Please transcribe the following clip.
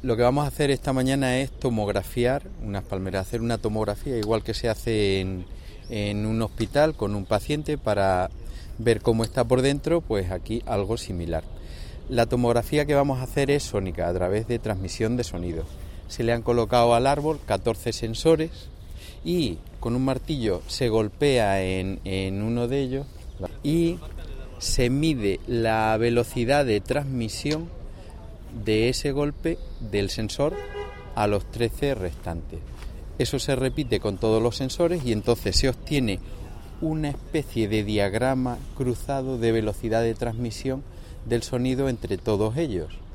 Lo que vamos a hacer esta mañana es tomografiar unas palmeras, hacer una tomografía igual que se hace en un hospital con un paciente para ver cómo está por dentro, pues aquí algo similar. La tomografía que vamos a hacer es sónica, a través de transmisión de sonido. Se le han colocado al árbol 14 sensores y con un martillo se golpea en uno de ellos y se mide la velocidad de transmisión de ese golpe del sensor a los 13 restantes. Eso se repite con todos los sensores y entonces se obtiene una especie de diagrama cruzado de velocidad de transmisión del sonido entre todos ellos.